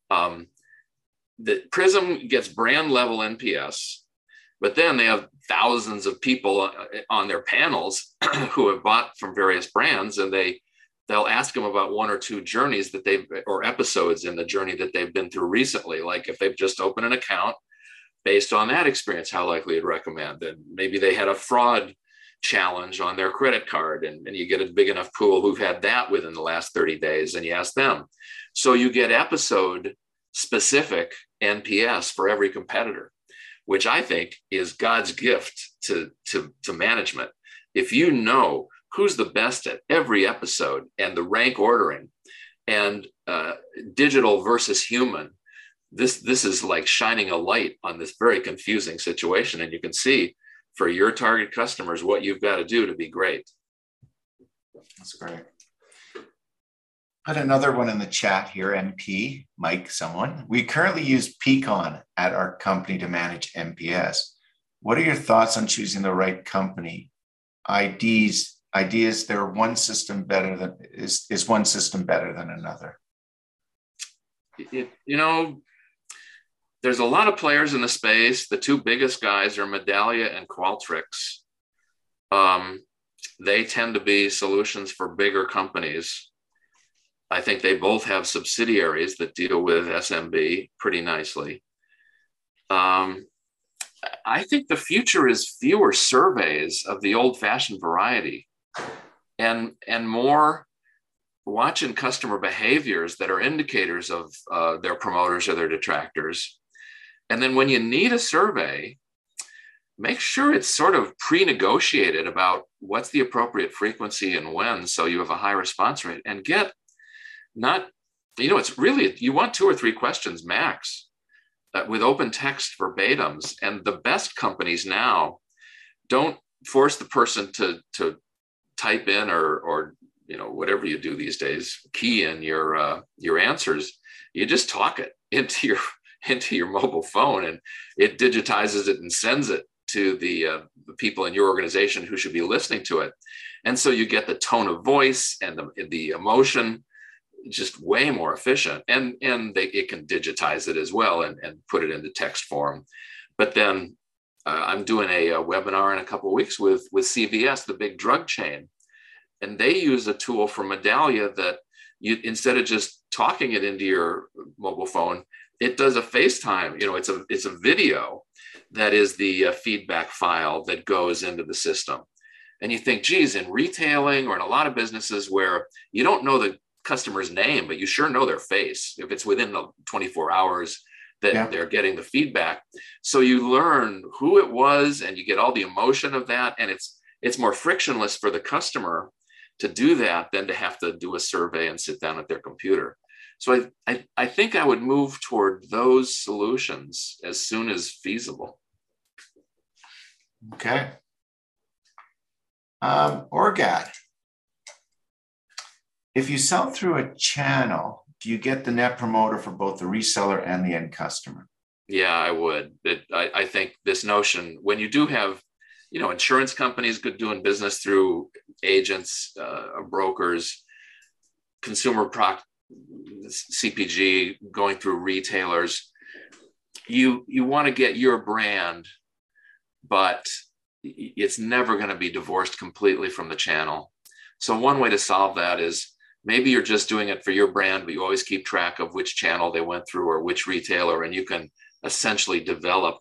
B: the Prism gets brand level NPS, but then they have thousands of people on their panels who have bought from various brands, and they'll ask them about 1 or 2 journeys or episodes in the journey that they've been through recently. Like if they've just opened an account, based on that experience, how likely you'd recommend. And maybe they had a fraud challenge on their credit card, and you get a big enough pool who've had that within the last 30 days, and you ask them. So you get episode specific NPS for every competitor, which I think is God's gift to management. If you know who's the best at every episode and the rank ordering and digital versus human, this is like shining a light on this very confusing situation. And you can see for your target customers what you've got to do to be great.
C: That's great. Put another one in the chat here, MP, Mike, someone. We currently use Peakon at our company to manage NPS. What are your thoughts on choosing the right company? Ideas, there one system better than is one system better than another?
B: There's a lot of players in the space. The two biggest guys are Medallia and Qualtrics. They tend to be solutions for bigger companies. I think they both have subsidiaries that deal with SMB pretty nicely. I think the future is fewer surveys of the old-fashioned variety and more watching customer behaviors that are indicators of their promoters or their detractors. And then when you need a survey, make sure it's sort of pre-negotiated about what's the appropriate frequency and when, so you have a high response rate, and get not, it's really, you want 2 or 3 questions max with open text verbatims. And the best companies now don't force the person to type in or whatever you do these days, key in your answers. You just talk it into your mobile phone, and it digitizes it and sends it to the people in your organization who should be listening to it. And so you get the tone of voice and the emotion just way more efficient. And it can digitize it as well and put it into text form. But then I'm doing a webinar in a couple of weeks with CVS, the big drug chain. And they use a tool from Medallia that you, instead of just talking it into your mobile phone, it does a FaceTime. It's a video that is the feedback file that goes into the system. And you think, geez, in retailing or in a lot of businesses where you don't know the customer's name, but you sure know their face, if it's within the 24 hours that they're getting the feedback. So you learn who it was and you get all the emotion of that. And it's more frictionless for the customer to do that than to have to do a survey and sit down at their computer. So I think I would move toward those solutions as soon as feasible.
C: Okay. Orgat, if you sell through a channel, do you get the net promoter for both the reseller and the end customer?
B: Yeah, I would. I think this notion, when you do have, insurance companies doing business through agents, brokers, CPG going through retailers, you want to get your brand, but it's never going to be divorced completely from the channel. So one way to solve that is maybe you're just doing it for your brand, but you always keep track of which channel they went through or which retailer, and you can essentially develop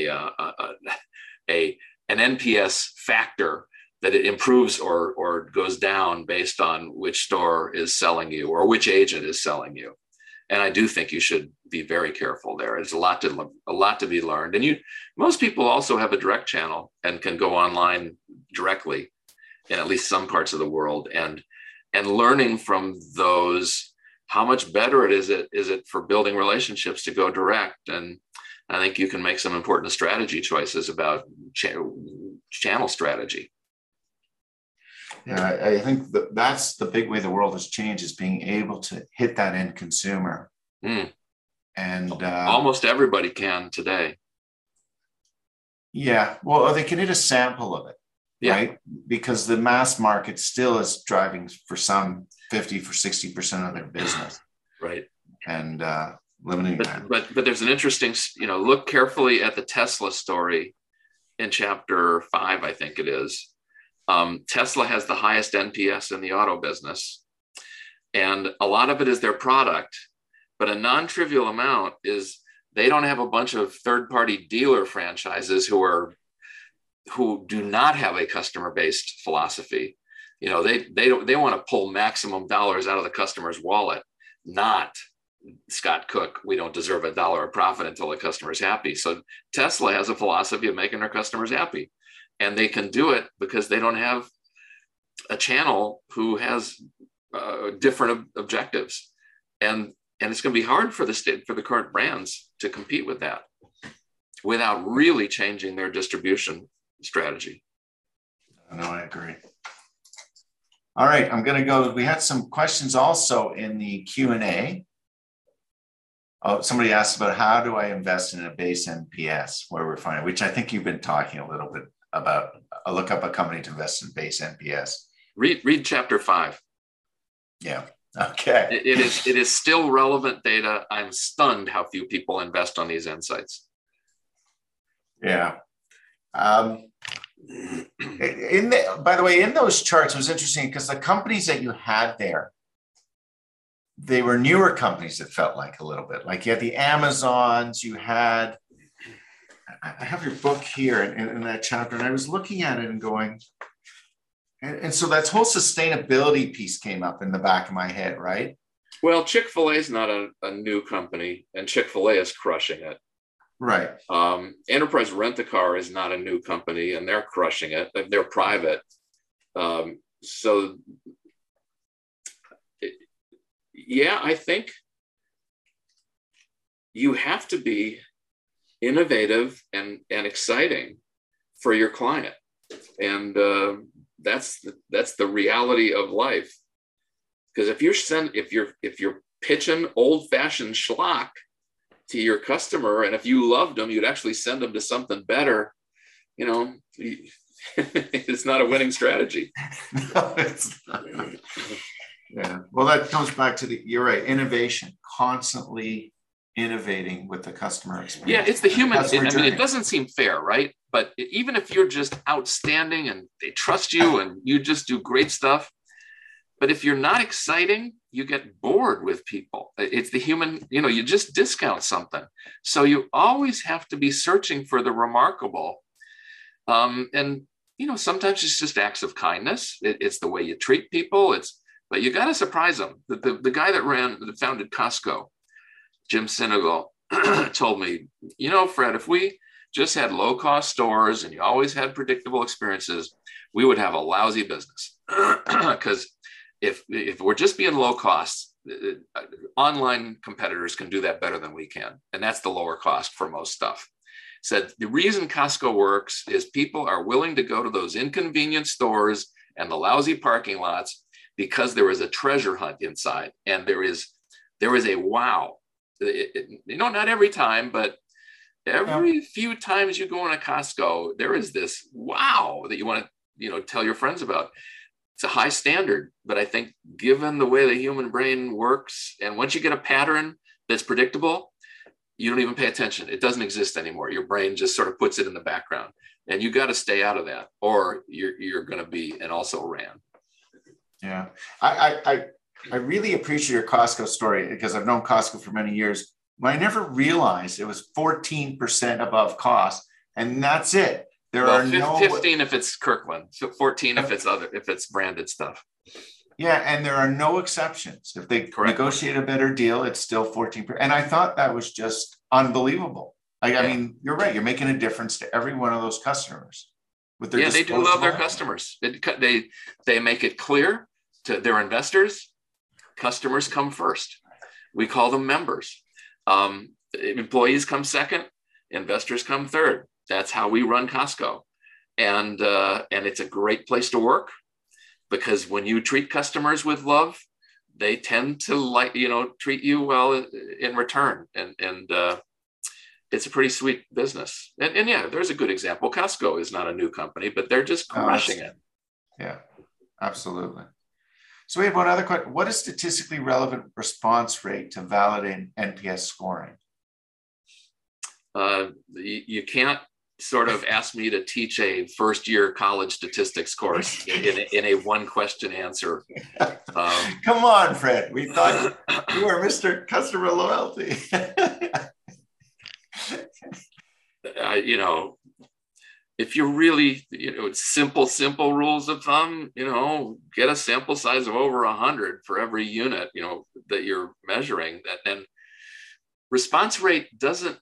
B: an NPS factor that it improves or goes down based on which store is selling you or which agent is selling you. And I do think you should be very careful there. There's a lot to be learned. And most people also have a direct channel and can go online directly in at least some parts of the world. And learning from those, how much better is it for building relationships to go direct? And I think you can make some important strategy choices about channel strategy.
C: Yeah, I think that's the big way the world has changed, is being able to hit that end consumer. And
B: almost everybody can today.
C: Yeah, well, they can hit a sample of it, right? Because the mass market still is driving for some 60% of their business.
B: Right.
C: And limiting that.
B: But there's an interesting, look carefully at the Tesla story in chapter 5, I think it is. Tesla has the highest NPS in the auto business. And a lot of it is their product, but a non-trivial amount is they don't have a bunch of third-party dealer franchises who do not have a customer-based philosophy. They want to pull maximum dollars out of the customer's wallet, not Scott Cook, we don't deserve $1 of profit until the customer is happy. So Tesla has a philosophy of making their customers happy. And they can do it because they don't have a channel who has different objectives. And it's going to be hard for the current brands to compete with that without really changing their distribution strategy.
C: No, I agree. All right, I'm going to go. We had some questions also in the Q&A. Oh, somebody asked about how do I invest in a base NPS, where we're finding, which I think you've been talking a little bit about. I'll look up a company to invest in base NPS.
B: Read chapter 5.
C: Yeah. Okay.
B: It is still relevant data. I'm stunned how few people invest on these insights.
C: Yeah. By the way, in those charts, it was interesting because the companies that you had there, they were newer companies that felt like a little bit like you had the Amazons, you had, I have your book here in that chapter, and I was looking at it and going, and so that whole sustainability piece came up in the back of my head, right?
B: Well, Chick-fil-A is not a new company, and Chick-fil-A is crushing it.
C: Right.
B: Enterprise Rent-A-Car is not a new company, and they're crushing it. They're private. Yeah, I think you have to be innovative and exciting for your client. And that's the reality of life. Because if you're pitching old-fashioned schlock to your customer, and if you loved them, you'd actually send them to something better, it's not a winning strategy.
C: No, it's not. Yeah. Well, that comes back to you're right, innovation, constantly innovating with the customer experience.
B: Yeah, it's the human. It doesn't seem fair, right? But even if you're just outstanding and they trust you and you just do great stuff, but if you're not exciting, you get bored with people. It's the human, you just discount something. So you always have to be searching for the remarkable. And sometimes it's just acts of kindness. It's the way you treat people. But you got to surprise them. The guy that founded Costco, Jim Sinegal, told me, Fred, if we just had low-cost stores and you always had predictable experiences, we would have a lousy business. Because if we're just being low cost, online competitors can do that better than we can. And that's the lower cost for most stuff. Said the reason Costco works is people are willing to go to those inconvenient stores and the lousy parking lots because there is a treasure hunt inside, and there is a wow. Not every time, but every few times you go in a Costco, there is this wow that you want to tell your friends about. It's a high standard, but I think given the way the human brain works, and once you get a pattern that's predictable, you don't even pay attention. It doesn't exist anymore. Your brain just sort of puts it in the background, and you got to stay out of that, or you're going to be an also ran.
C: Yeah, I really appreciate your Costco story because I've known Costco for many years. But I never realized it was 14% above cost, and that's it. There are
B: 15 if it's Kirkland, 14 if it's branded stuff.
C: Yeah, and there are no exceptions. If they negotiate a better deal, it's still 14%. And I thought that was just unbelievable. I mean, you're right. You're making a difference to every one of those customers. With their
B: they do love their customers. They make it clear to their investors, customers come first. We call them members. Employees come second, investors come third. That's how we run Costco. And it's a great place to work because when you treat customers with love, they tend to treat you well in return. And it's a pretty sweet business. And yeah, there's a good example. Costco is not a new company, but they're just crushing it.
C: Yeah, absolutely. So we have one other question. What is statistically relevant response rate to validate NPS scoring?
B: You can't sort of ask me to teach a first-year college statistics course in a one-question answer.
C: Come on, Fred. We thought you were Mr. Customer Loyalty.
B: If you're really, simple rules of thumb, get a sample size of over 100 for every unit, that you're measuring. And response rate doesn't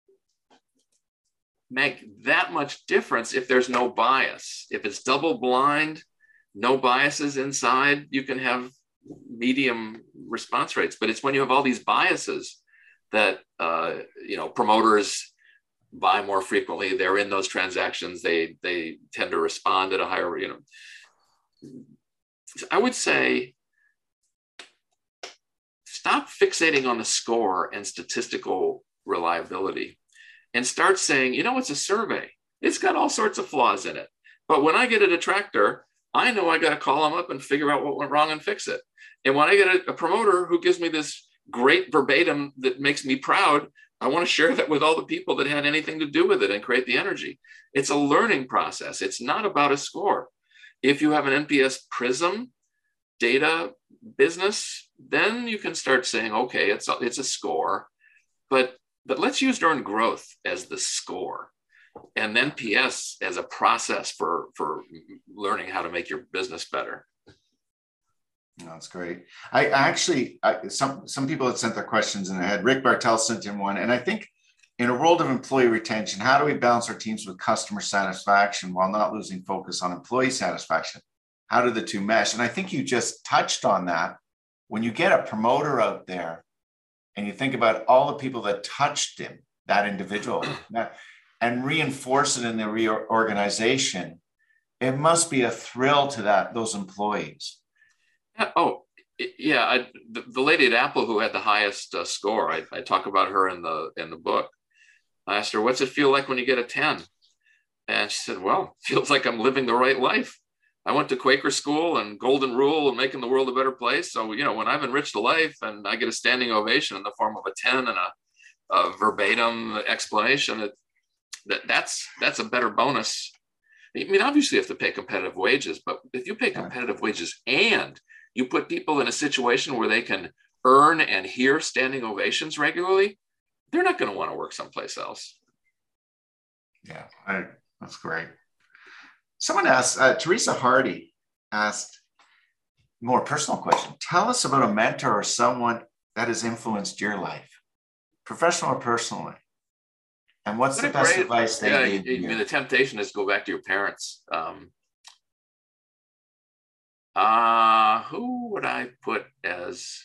B: make that much difference if there's no bias. If it's double blind, no biases inside, you can have medium response rates. But it's when you have all these biases that, promoters buy more frequently, they're in those transactions, they tend to respond at a higher, I would say stop fixating on the score and statistical reliability and start saying, it's a survey. It's got all sorts of flaws in it. But when I get a detractor, I know I got to call them up and figure out what went wrong and fix it. And when I get a promoter who gives me this great verbatim that makes me proud, I want to share that with all the people that had anything to do with it and create the energy. It's a learning process. It's not about a score. If you have an NPS Prism data business, then you can start saying, okay, it's a score, but let's use earned growth as the score, and then PS as a process for learning how to make your business better.
C: That's great. I actually, some people had sent their questions in ahead. Rick Bartel sent in one, and I think in a world of employee retention, how do we balance our teams with customer satisfaction while not losing focus on employee satisfaction? How do the two mesh? And I think you just touched on that. When you get a promoter out there and you think about all the people that touched him, that individual, and reinforce it in the reorganization, it must be a thrill to those employees.
B: Oh, yeah. The lady at Apple who had the highest score, I talk about her in the book. I asked her, what's it feel like when you get a 10? And she said, well, it feels like I'm living the right life. I went to Quaker school and Golden Rule and making the world a better place. So, when I've enriched a life and I get a standing ovation in the form of a 10 and a verbatim explanation, that's a better bonus. I mean, obviously you have to pay competitive wages, but if you pay competitive wages and you put people in a situation where they can earn and hear standing ovations regularly, they're not going to want to work someplace else.
C: Yeah, that's great. Someone asked, Teresa Hardy asked a more personal question. Tell us about a mentor or someone that has influenced your life, professional or personally. And what's the best advice they gave you? I mean,
B: the temptation is to go back to your parents. Who would I put as,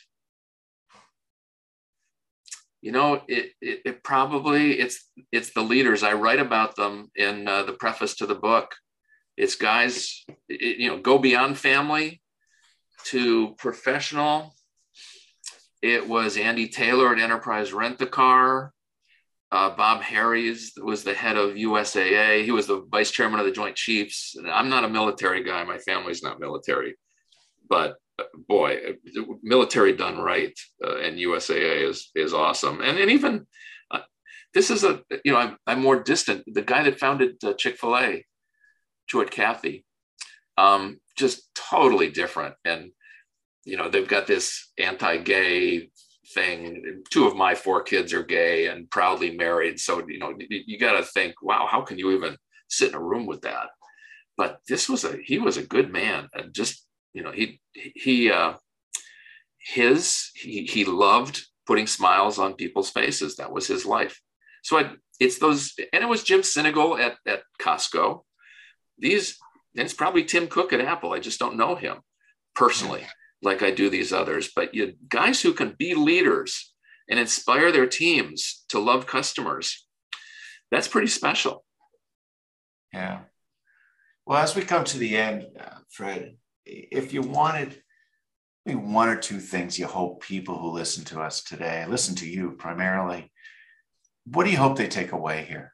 B: it probably, it's the leaders. I write about them in the preface to the book. It's guys, go beyond family to professional. It was Andy Taylor at Enterprise Rent-A-Car. Bob Harries was the head of USAA. He was the vice chairman of the Joint Chiefs. And I'm not a military guy. My family's not military. But boy, military done right, and USAA is awesome. And even this is I'm more distant. The guy that founded Chick-fil-A, Jewett Cathy, just totally different. And they've got this anti-gay thing. 2 of my 4 kids are gay and proudly married. So, you got to think, wow, how can you even sit in a room with that? But he was a good man. And just, he loved putting smiles on people's faces. That was his life. So it's those, and it was Jim Sinegal at Costco. It's probably Tim Cook at Apple. I just don't know him personally like I do these others, but guys who can be leaders and inspire their teams to love customers, that's pretty special.
C: Yeah. Well, as we come to the end, Fred, if you wanted maybe 1 or 2 things you hope people who listen to us today, listen to you primarily, what do you hope they take away here?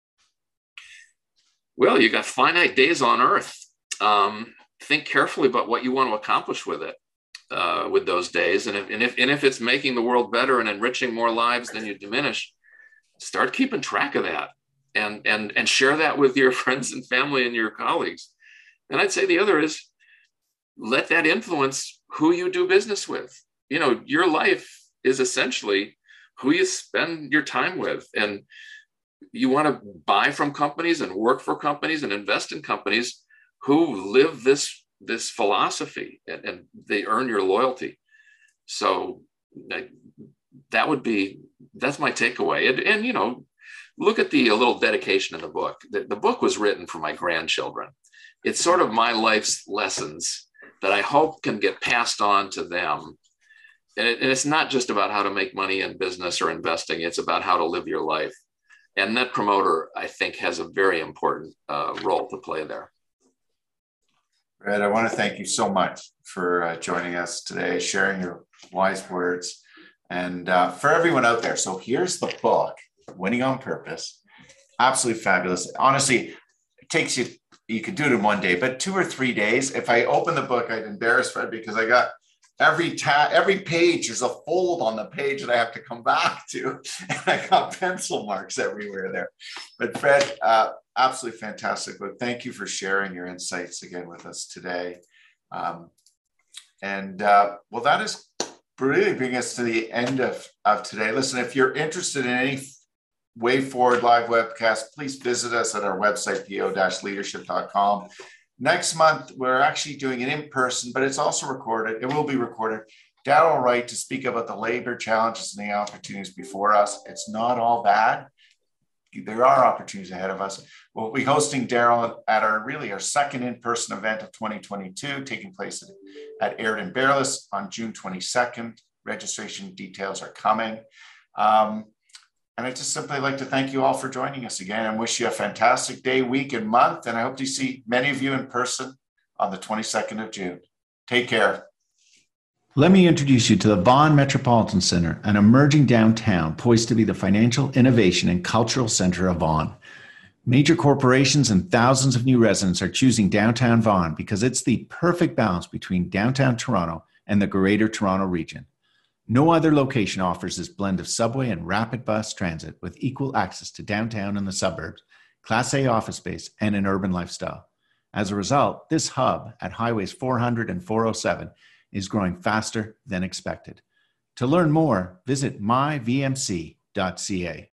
B: Well, you got finite days on Earth. Think carefully about what you want to accomplish with it, with those days. And if it's making the world better and enriching more lives than you diminish, start keeping track of that and share that with your friends and family and your colleagues. And I'd say the other is let that influence who you do business with. Your life is essentially who you spend your time with. And you want to buy from companies and work for companies and invest in companies who live this philosophy and they earn your loyalty. So that's my takeaway. And look at a little dedication in the book. The book was written for my grandchildren. It's sort of my life's lessons that I hope can get passed on to them. And it's not just about how to make money in business or investing. It's about how to live your life. And Net Promoter, I think, has a very important role to play there.
C: Fred, I want to thank you so much for joining us today, sharing your wise words. And for everyone out there, so here's the book, Winning on Purpose. Absolutely fabulous. Honestly, it takes you could do it in one day, but 2 or 3 days. If I open the book, I'd embarrass Fred because I got every page is a fold on the page that I have to come back to. And I got pencil marks everywhere there. But Fred, absolutely fantastic book. Thank you for sharing your insights again with us today. Well, that is really bringing us to the end of today. Listen, if you're interested in any Way Forward live webcast, please visit us at our website, po-leadership.com. Next month, we're actually doing it in person, but it's also recorded. It will be recorded. Darrell Wright to speak about the labor challenges and the opportunities before us. It's not all bad. There are opportunities ahead of us. We'll be hosting Darrell at our second in-person event of 2022, taking place at Airden Bearless on June 22nd. Registration details are coming. And I'd just simply like to thank you all for joining us again and wish you a fantastic day, week, and month. And I hope to see many of you in person on the 22nd of June. Take care. Let me introduce you to the Vaughan Metropolitan Center, an emerging downtown poised to be the financial, innovation, and cultural center of Vaughan. Major corporations and thousands of new residents are choosing downtown Vaughan because it's the perfect balance between downtown Toronto and the Greater Toronto Region. No other location offers this blend of subway and rapid bus transit with equal access to downtown and the suburbs, Class A office space, and an urban lifestyle. As a result, this hub at Highways 400 and 407 is growing faster than expected. To learn more, visit myvmc.ca.